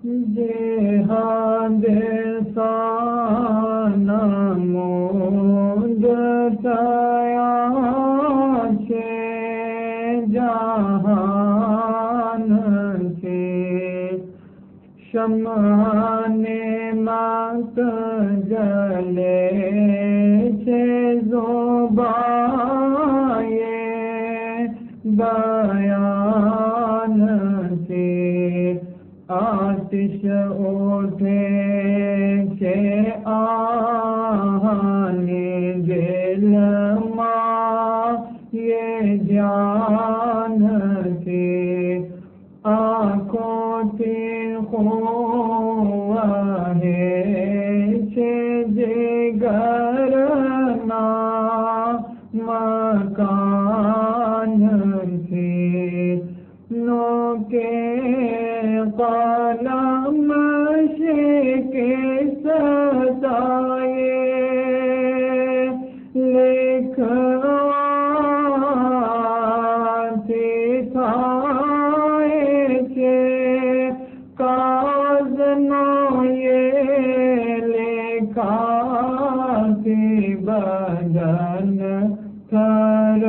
जिहाद सानमूद तया छे जहान से शमाने मत जले छे ज़ुबाए बयान से आतिश उठे छे आहाने दिल मां ये जान से आँखों से खुआहे छे जिगर ना मकान से नोके कलम के सदाए लिखवाते थाए छे काज नो ये लेखाते बदन थर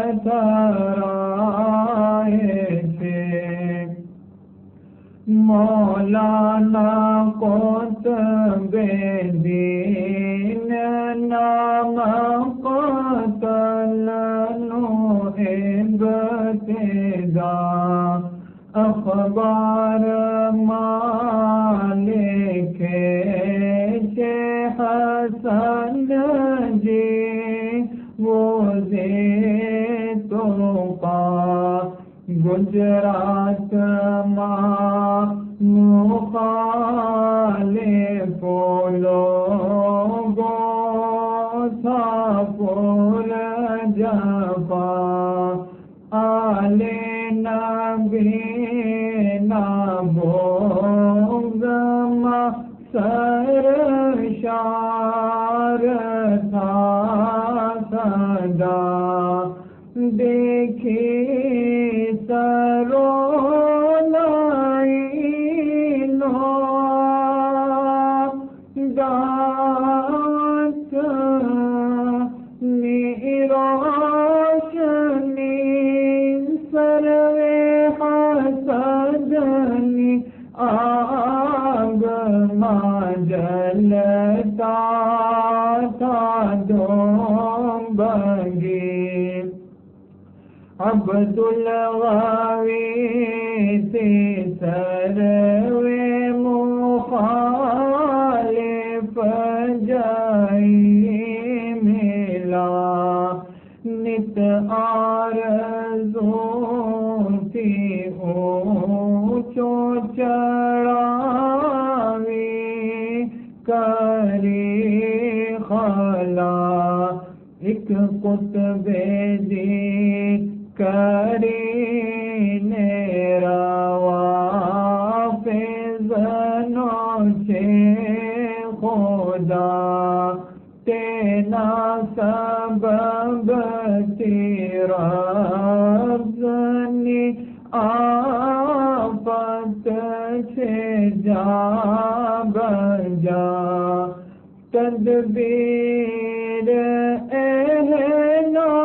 थराए छे मौलाना कुतुबुद्दीन नाम क़तल नो इब्तिदा अखबार लिखे छे हसन जी वो दे तो का गुजरात मां मुखालिफो लोगो था पुर जफा आले नबी ना भोगमा सरशार था सदा देखी सरोलाइनो दात निरोशनी सर्वे हसदनी आग जलता था दोबगी अब्दुल गावी से सर्वे मुखालिफ जाई मिला नित आरज़ू थी ऊंचो चढ़ावी करी खला एक कुतुबे दी करीने रवा फिज़नो छे खुदा तेना सबब तिरज़नी आफत छे जा बजा तदबीर एहनो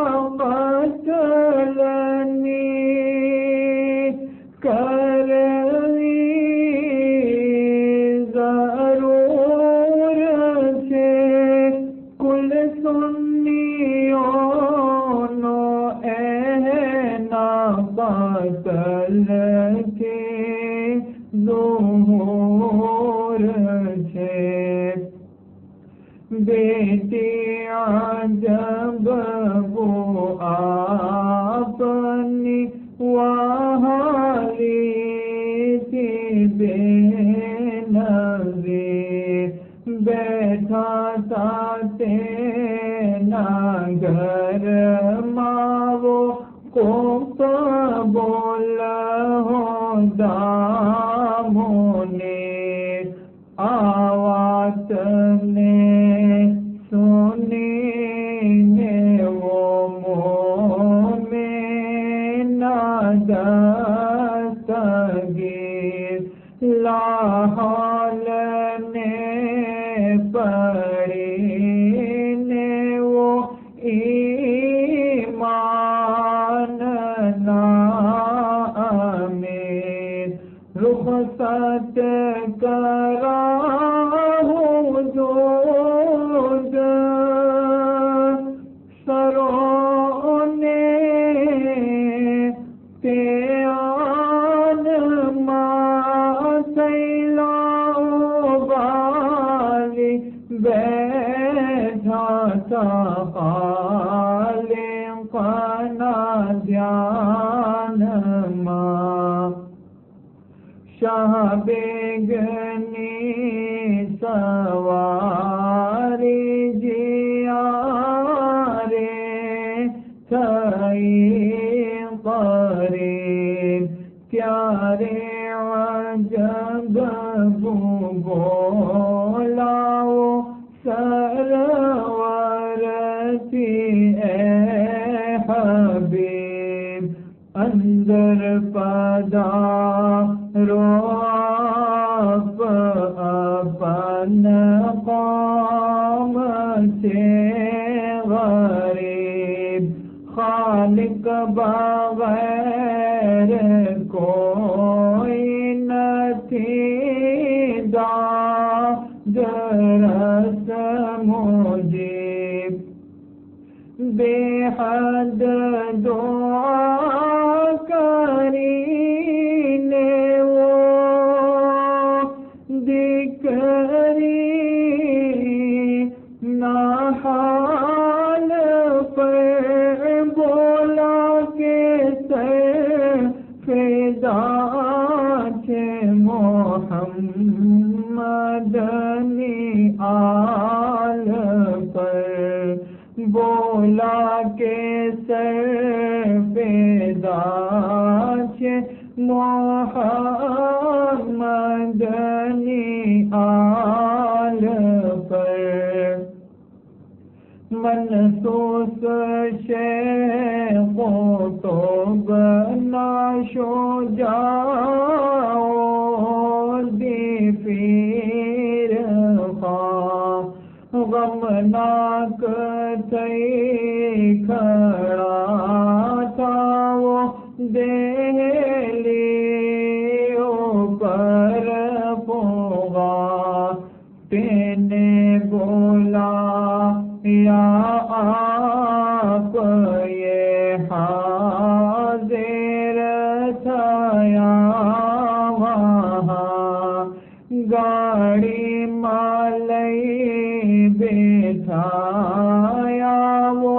कतलनी करवी जरूर छे कुल सुन्नियों नो एहना कतल के ज़ुहूर छे बेटी जब वो आपनी वहाली थी बेनज़ीर बैठा था तेना घर मावो को बोल हो दामोने आवाज़ ने सुनी ने वो मुँह में ना दस्तगीर ला हौल ने पड़ी ने वो ईमान नामीर रुखसत करा हुजूद सरों ने त्यान माली बैठा था खाले पना ध्यान माँ शाह बेगनी सवारी जिया रे थई करीब प्यारे अजब बोलाओ सरवर थी ए हबीब अंदर पधारो आप अपन कौम से गरीब खालिक बगैर कोई नहीं दादरस मुजीब बेहद दुआ करीने वो दिकरी ना हाल पर बोला के सर फिदा थे मोहम्मदनी आल पर बोला के सर फिदा थे मोहम्मदनी आल पर मनसूस शेखो तो बना शो जाओ दी फिर गमनाक थई खड़ा था वो देलियो पर पोगा तेने बोला या आप ये हाजिर था या वहाँ गाड़ी मालई बिठाया वो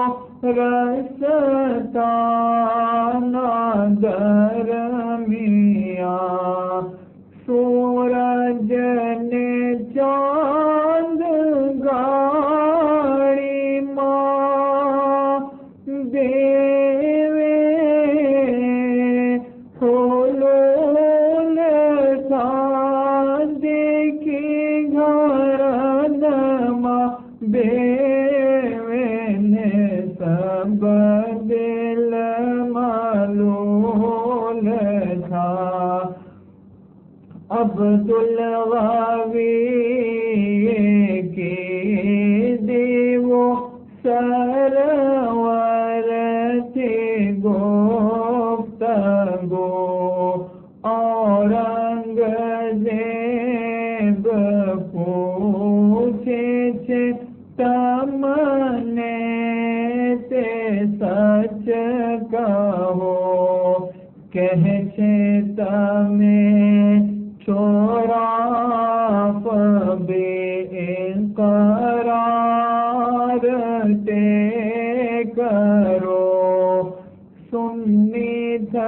रसता नगर मिया सूरज ने चांद गाड़ी माँ देवे फूलों था देखी घर माँ बेवे ने सब दिल मालूम था अब्दुल गावी की देवो सरवर थी गुफ्तगू औरंगजेब पूछे छे तमने ते सच कहो कहे छे तमे छोरा बेकरार ते करो सुन्नी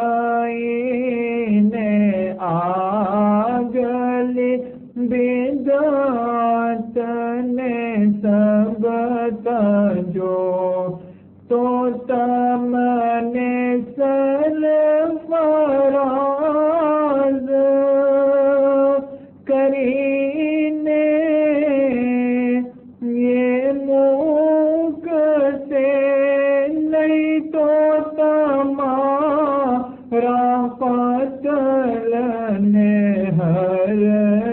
थईने आगली बिदात ने सब तजो तो तमने सल फराज करीने ये मूक से नहीं तो तमारा पतल ने हर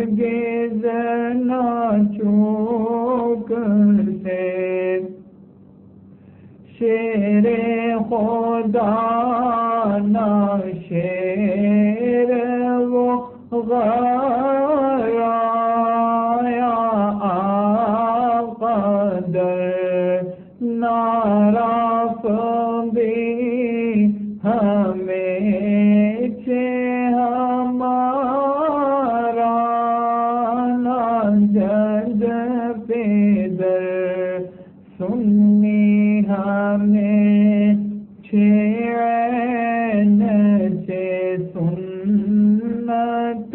आया आक़दर नाराफ भी हमें छे हमारा ना जद पेदर सुन्नी हमें छे छे सुन्नत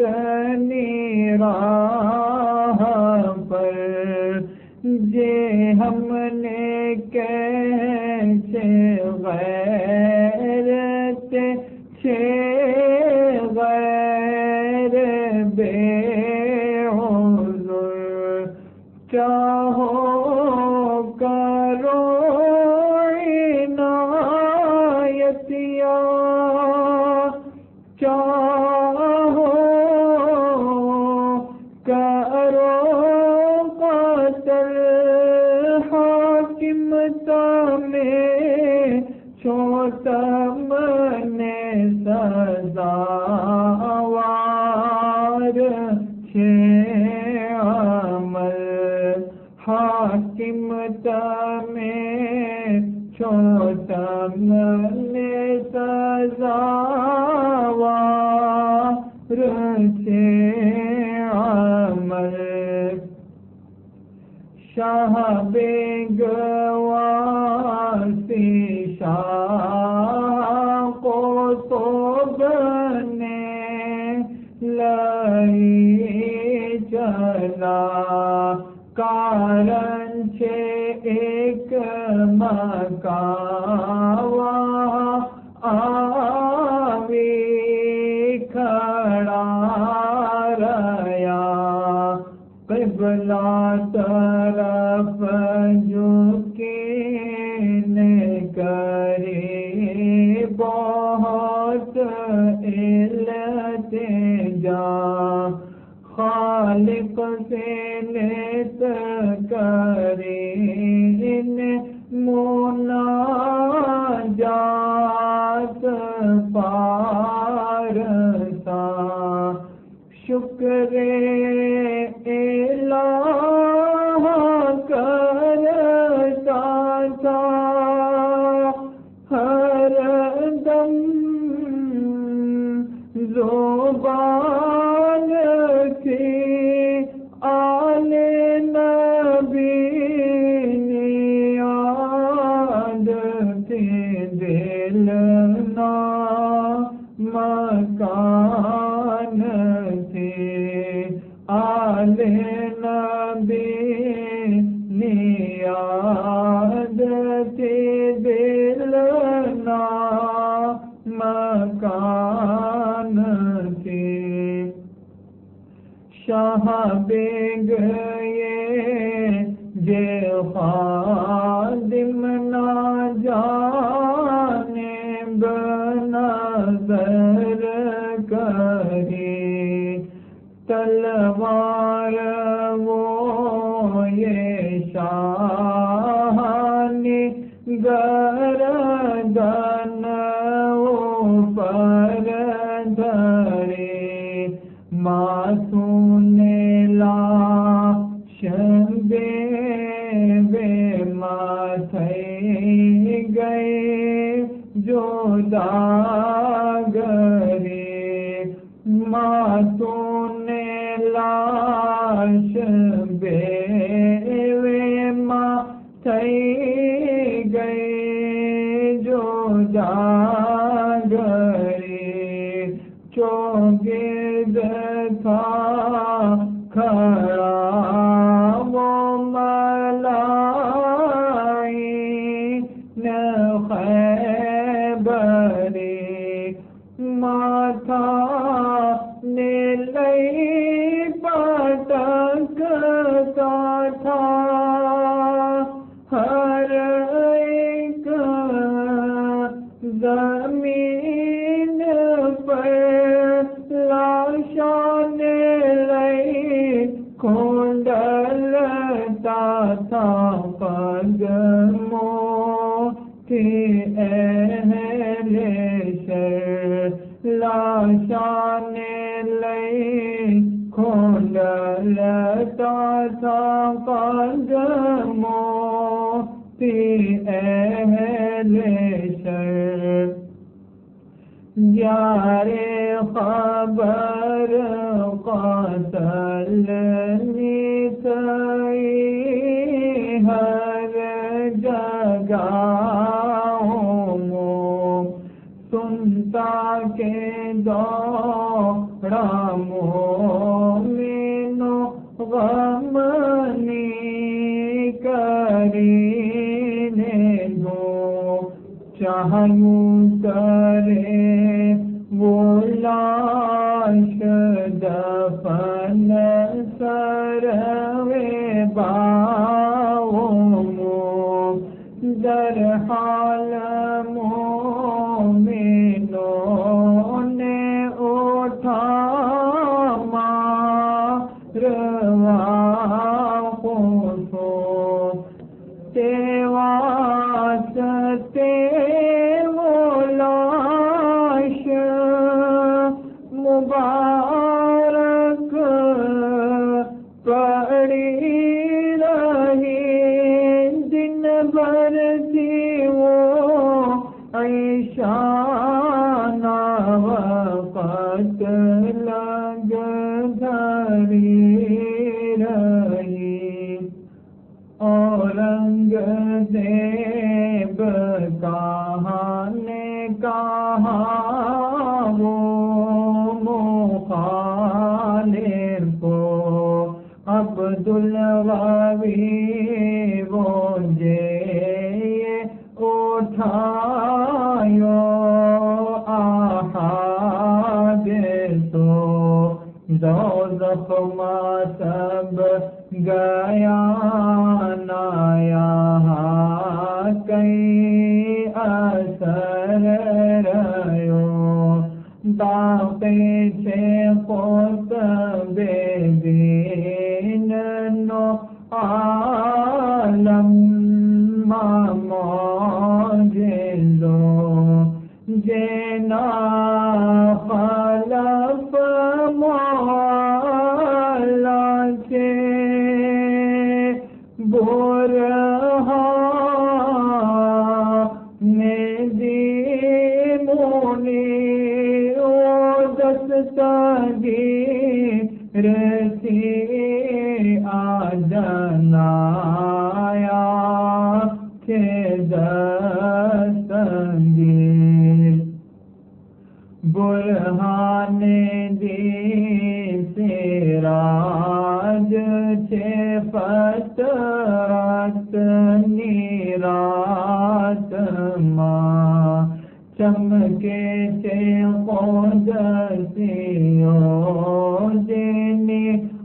निराह पर जे हमने कैसे गैरत छे गैर बेउज़ुर चाहो करो इनायतिया चाहो करो कत्ल हाकिमता में छोतमने सज़ावार छे अमल हाकिमता में छोतमने सज़ावार छे अमल शाह बेगवासी शाह को तो बने लाई चला कारण छे एक मकावा आवी खड़ा रया क़िबला तरफ झुकीने करे बहुत इल्तिजा खालिक से लेत करीन मुनाजात पारसा शुक्र इलाह करता था हर दम ज़ुबान थी आले नबी याद थी दिल ना मकान थी आले नबी याद थी दिल ना मकान थी शाह बेग ये जे खादिम ना जाने बनज़र करी तलवार वो ये शाहानी गर्दन ऊपर धरे मासूने लाश बे माथे गए जो दागरे मासूने लाश बे माथे गए जो दागरे चौगिर्द था खड़ा वो मलाई न खैबरे माथा ने लई पटकता था हर एक जमीन पर लाशान लई खोंडलता था कदमों की अहले शर लाशान लई डलता था कदमों की अहले शर यारे खबर क़त्ल निकई हर जगहों सुनता के दौड़ा मोमिनो गम करीने दो चाहूं करे वो लाश दफन सरवे बाओं दर हाल मोमिनों ने उठा मारवा को वास्ते वो लाश मुबारक पड़ी रही दिन भर थी वो ऐशाना वक़्त लग धरी रही औरंगज़ेब कहाँ ने कहा वो मुखालिफ को अब्दुल्लावी वो जे उठायो आहादिसो दोज़ख में सब गया नाया कई असर रयो दापे छे पोत बेदीन नो आलम मौजिलो जेना खलफ मौला के बुरहाने दी मोनी ओ दस्तगी रसी आजनाया के दस्तगी बुरहाने दी सिराज छे फतरत नीरात मां चमके छे कोदसियो जिनी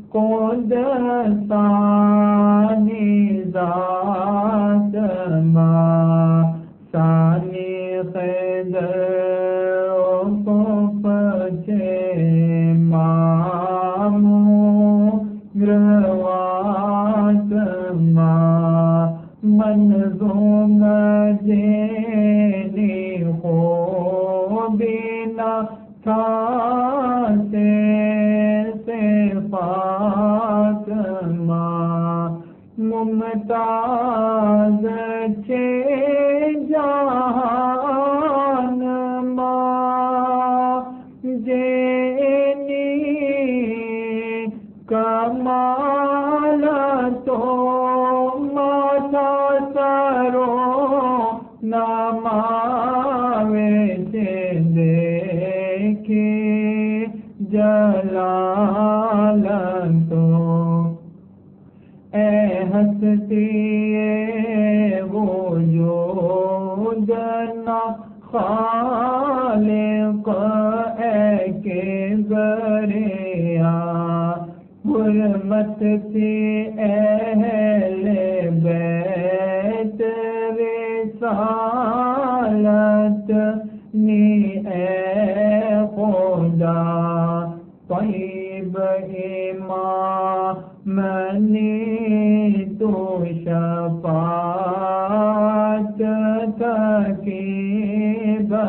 कोदसानी जात मां सानी खैदर को पछे मामू ग्रवात मां मंजूम जेनी हो बिना खाते से पाक मां मुमताज छे जहान मां जेनी कमाल तो माथा सरो नमावे से देखे जलाल तो ए हस्ती वो जो जना खालिक के बरिया हुर्मत सी अहले बैत रिसालत नी ए खुदा तैब इमामनी तो शफात तकी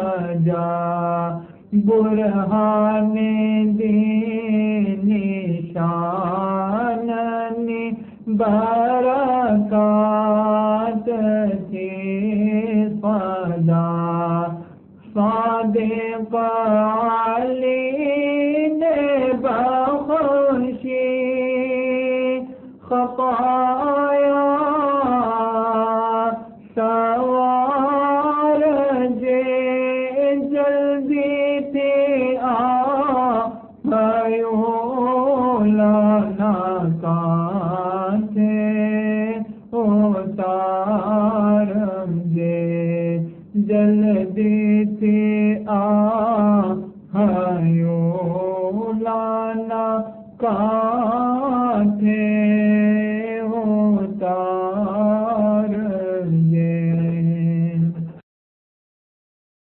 बजा बुरहाने दीनी शाननी बरकत थी सदा सादिक अली ने बख्शी खताया सवार जे जल्दी थी लाना कांथे उतारम जे जल्दी थी लाना कांथे